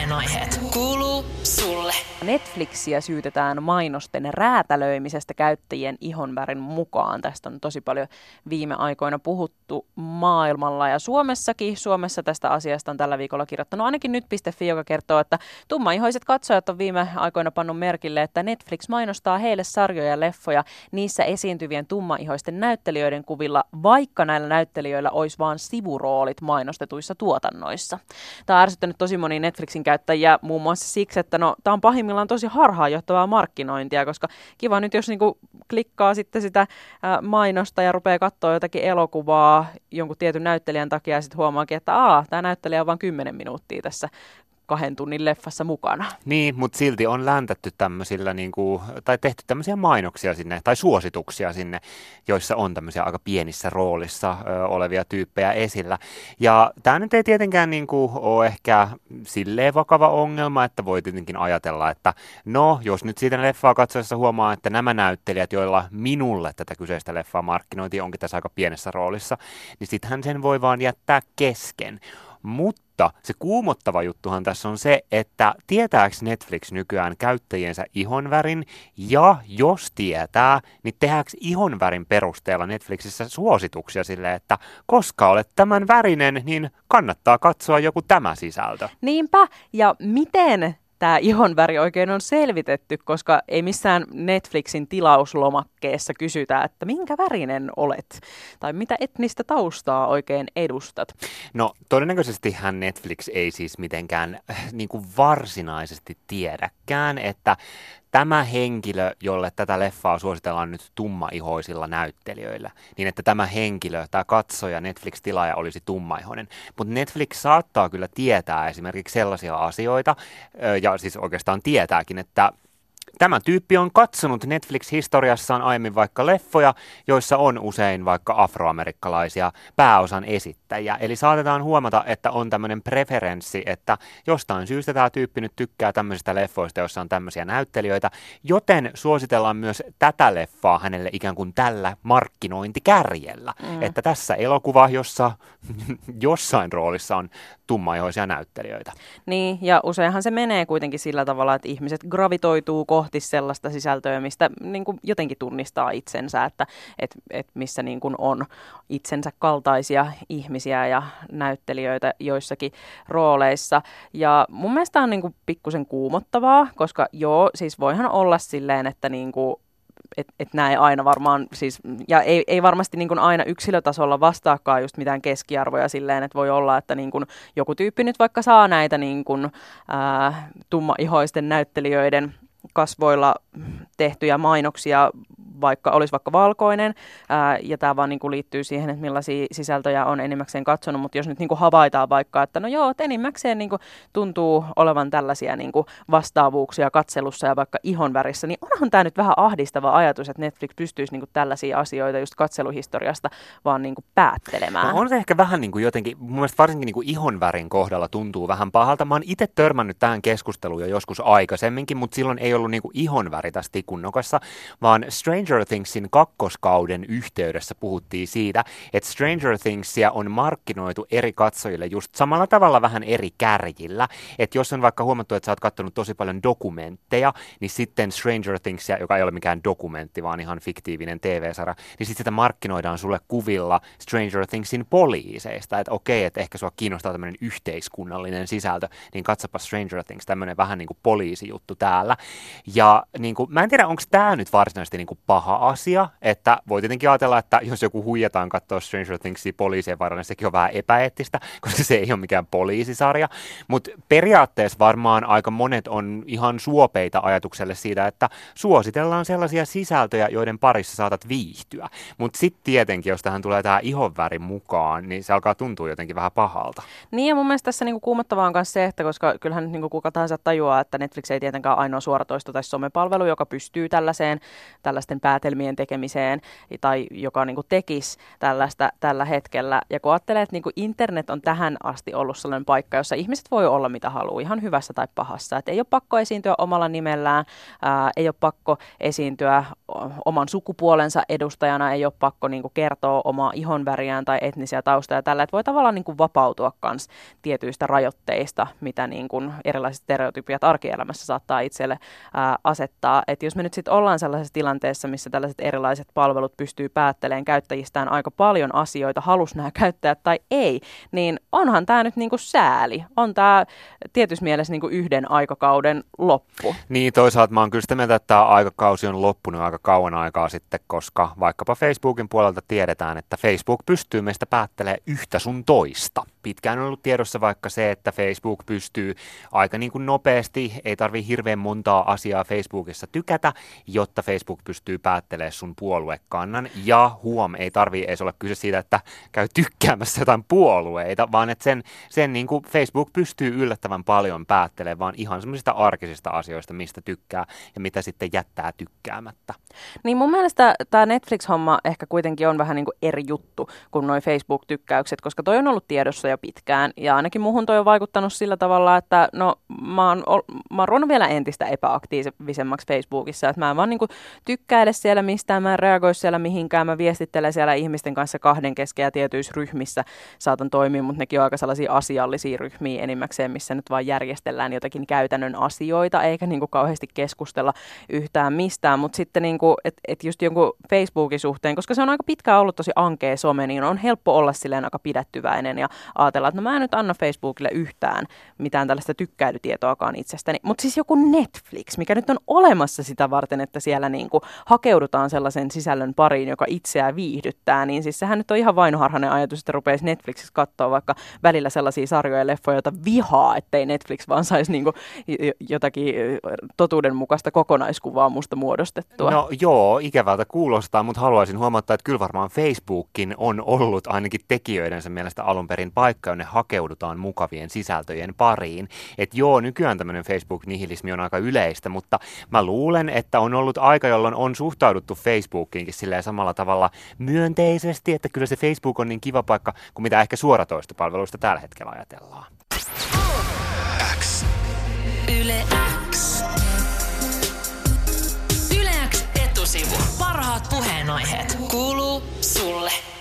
Puheenaiheet kuuluu sulle. Netflixiä syytetään mainosten räätälöimisestä käyttäjien ihonvärin mukaan. Tästä on tosi paljon viime aikoina puhuttu maailmalla ja Suomessakin. Suomessa tästä asiasta on tällä viikolla kirjoittanut ainakin nyt.fi, joka kertoo, että tummaihoiset katsojat on viime aikoina pannut merkille, että Netflix mainostaa heille sarjoja ja leffoja niissä esiintyvien tummaihoisten näyttelijöiden kuvilla, vaikka näillä näyttelijöillä olisi vain sivuroolit mainostetuissa tuotannoissa. Tämä on ärsyttänyt tosi monia Netflixin käyttäjiä muun muassa siksi, että tämä on pahimmillaan tosi harhaanjohtavaa markkinointia, koska kiva nyt, jos niinku klikkaa sitten sitä mainosta ja rupeaa katsoa jotakin elokuvaa jonkun tietyn näyttelijän takia ja sitten huomaakin, että tämä näyttelijä on vain 10 minuuttia tässä 2 tunnin leffassa mukana. Niin, mutta silti on läntätty tämmöisillä, tai tehty tämmöisiä mainoksia sinne, tai suosituksia sinne, joissa on tämmöisiä aika pienissä roolissa olevia tyyppejä esillä. Ja tämä nyt ei tietenkään ole ehkä silleen vakava ongelma, että voi tietenkin ajatella, että no, jos nyt siitä leffaa katsoessa huomaa, että nämä näyttelijät, joilla minulle tätä kyseistä leffaa markkinointiin onkin tässä aika pienessä roolissa, niin sittenhän sen voi vaan jättää kesken. Mutta se kuumottava juttuhan tässä on se, että tietääkö Netflix nykyään käyttäjiensä ihonvärin, ja jos tietää, niin tehdäänkö ihonvärin perusteella Netflixissä suosituksia sille, että koska olet tämän värinen, niin kannattaa katsoa joku tämä sisältö. Niinpä, ja miten tämä ihonväri oikein on selvitetty, koska ei missään Netflixin tilauslomakkeessa kysytä, että minkä värinen olet tai mitä etnistä taustaa oikein edustat. No todennäköisestihän Netflix ei siis mitenkään varsinaisesti tiedäkään, että tämä henkilö, jolle tätä leffaa suositellaan nyt tummaihoisilla näyttelijöillä, niin että tämä henkilö, tämä katsoja, Netflix-tilaaja olisi tummaihoinen. Mutta Netflix saattaa kyllä tietää esimerkiksi sellaisia asioita, ja siis oikeastaan tietääkin, että tämä tyyppi on katsonut Netflix-historiassaan aiemmin vaikka leffoja, joissa on usein vaikka afroamerikkalaisia pääosan esittäjiä. Eli saatetaan huomata, että on tämmöinen preferenssi, että jostain syystä tämä tyyppi nyt tykkää tämmöisistä leffoista, joissa on tämmöisiä näyttelijöitä, joten suositellaan myös tätä leffaa hänelle ikään kuin tällä markkinointikärjellä. Että tässä elokuva, jossa jossain roolissa on tummaihoisia näyttelijöitä. Niin, ja useinhan se menee kuitenkin sillä tavalla, että ihmiset gravitoituu kohti sellaista sisältöä, mistä niin kuin jotenkin tunnistaa itsensä, että missä niin kuin on itsensä kaltaisia ihmisiä ja näyttelijöitä joissakin rooleissa. Ja mun mielestä on niin kuin pikkusen kuumottavaa, koska siis voihan olla silleen, että niin kuin että nämä ei aina varmaan, siis, ja ei varmasti niin kuin aina yksilötasolla vastaakaan just mitään keskiarvoja silleen, että voi olla, että niin kuin joku tyyppi nyt vaikka saa näitä niin kuin, tummaihoisten näyttelijöiden kasvoilla tehtyjä mainoksia, olisi vaikka valkoinen, ja tämä vaan niin kuin liittyy siihen, että millaisia sisältöjä on enimmäkseen katsonut, mutta jos nyt niin kuin havaitaan vaikka, että no joo, että enimmäkseen niin kuin tuntuu olevan tällaisia niin kuin vastaavuuksia katselussa ja vaikka ihonvärissä, niin onhan tämä nyt vähän ahdistava ajatus, että Netflix pystyisi niin kuin tällaisia asioita just katseluhistoriasta vaan niin kuin päättelemään. No on se ehkä vähän niin kuin jotenkin, mun mielestä varsinkin niin kuin ihonvärin kohdalla tuntuu vähän pahalta. Mä oon itse törmännyt tähän keskusteluun jo joskus aikaisemminkin, mutta silloin ei ollut niin kuin ihonväri tässä tikunnokassa, vaan Stranger Thingsin kakkoskauden yhteydessä puhuttiin siitä, että Stranger Thingsia on markkinoitu eri katsojille just samalla tavalla vähän eri kärjillä. Että jos on vaikka huomattu, että sä oot katsonut tosi paljon dokumentteja, niin sitten Stranger Thingsia, joka ei ole mikään dokumentti, vaan ihan fiktiivinen TV-sarja, niin sitten sitä markkinoidaan sulle kuvilla Stranger Thingsin poliiseista. Että okei, että ehkä sua kiinnostaa tämmöinen yhteiskunnallinen sisältö, niin katsapa Stranger Things, tämmöinen vähän niin kuin poliisijuttu täällä. Ja niin kuin, mä en tiedä, onko tämä nyt varsinaisesti niin kuin paha asia, että voi tietenkin ajatella, että jos joku huijataan katsoa Stranger Thingsia poliisien varrella, niin sekin on vähän epäeettistä, koska se ei ole mikään poliisisarja, mutta periaatteessa varmaan aika monet on ihan suopeita ajatukselle siitä, että suositellaan sellaisia sisältöjä, joiden parissa saatat viihtyä, mutta sitten tietenkin, jos tähän tulee tämä ihonväri mukaan, niin se alkaa tuntua jotenkin vähän pahalta. Niin ja mun mielestä tässä niinku kuumottavaa on myös se, että koska kyllähän niinku kuka tahansa tajuaa, että Netflix ei tietenkään ainoa suoratoisto tai somepalvelu, joka pystyy tällaisten päätelmien tekemiseen tai joka niin kuin tekisi tällaista tällä hetkellä. Ja kun ajattelee, että niin kuin internet on tähän asti ollut sellainen paikka, jossa ihmiset voi olla mitä haluaa, ihan hyvässä tai pahassa. Että ei ole pakko esiintyä omalla nimellään, ei ole pakko esiintyä oman sukupuolensa edustajana, ei ole pakko niin kuin kertoa omaa ihonväriään tai etnisiä taustoja tällä, että voi tavallaan niin kuin vapautua kans tietyistä rajoitteista, mitä niin kuin erilaiset stereotypiat arkielämässä saattaa itselle asettaa. Että jos me nyt sitten ollaan sellaisessa tilanteessa, missä tällaiset erilaiset palvelut pystyy päättelemään käyttäjistään aika paljon asioita, halus nämä käyttäjät tai ei, niin onhan tämä nyt niin kuin sääli. On tämä tietyssä mielessä niin kuin yhden aikakauden loppu. Niin, toisaalta mä oon kyllä sitä mieltä, että tämä aikakausi on loppunut aika kauan aikaa sitten, koska vaikkapa Facebookin puolelta tiedetään, että Facebook pystyy meistä päättelemään yhtä sun toista. Pitkään on ollut tiedossa vaikka se, että Facebook pystyy aika niin kuin nopeasti, ei tarvitse hirveän montaa asiaa Facebookissa tykätä, jotta Facebook pystyy päättelemään sun puoluekannan. Ja ei tarvitse edes olla kyse siitä, että käy tykkäämässä jotain puolueita, vaan että sen niin kuin Facebook pystyy yllättävän paljon päättelemään vaan ihan semmoisista arkisista asioista, mistä tykkää ja mitä sitten jättää tykkäämättä. Niin mun mielestä tämä Netflix-homma ehkä kuitenkin on vähän niin kuin eri juttu kuin noi Facebook-tykkäykset, koska toi on ollut tiedossa jo pitkään ja ainakin muhun toi on vaikuttanut sillä tavalla, että no mä oon ruvennut vielä entistä epäaktiivisemmaksi Facebookissa, että mä en vaan niin kuin tykkäile siellä mistään, mä en reagoi siellä mihinkään, mä viestittelen siellä ihmisten kanssa kahden kesken ja tietyissä ryhmissä saatan toimia, mutta nekin on aika sellaisia asiallisia ryhmiä enimmäkseen, missä nyt vaan järjestellään jotakin käytännön asioita, eikä niin kuin kauheasti keskustella yhtään mistään, mutta sitten niin kuin, että just jonkun Facebookin suhteen, koska se on aika pitkään ollut tosi ankea some, niin on helppo olla silleen aika pidättyväinen ja ajatella, että no mä en nyt anna Facebookille yhtään mitään tällaista tykkäilytietoakaan itsestäni, mutta siis joku Netflix, mikä nyt on olemassa sitä varten, että siellä niin kuin hakeudutaan sellaisen sisällön pariin, joka itseään viihdyttää, niin siis sehän nyt on ihan vainoharhainen ajatus, että rupeaisi Netflixissä katsoa vaikka välillä sellaisia sarjoja ja leffoja, joita vihaa, ettei Netflix vaan saisi niin kuin jotakin totuudenmukaista kokonaiskuvaa musta muodostettua. No joo, ikävältä kuulostaa, mutta haluaisin huomauttaa, että kyllä varmaan Facebookin on ollut ainakin tekijöidensä mielestä alun perin paikka, jonne hakeudutaan mukavien sisältöjen pariin. Että joo, nykyään tämmöinen Facebook-nihilismi on aika yleistä, mutta mä luulen, että on ollut aika, jolloin on suhtauduttu Facebookiinkin silleen samalla tavalla myönteisesti, että kyllä se Facebook on niin kiva paikka kuin mitä ehkä suoratoistopalveluista tällä hetkellä ajatellaan. Yle X. Yle X etusivu. Parhaat puheenaiheet. Kuuluu sulle.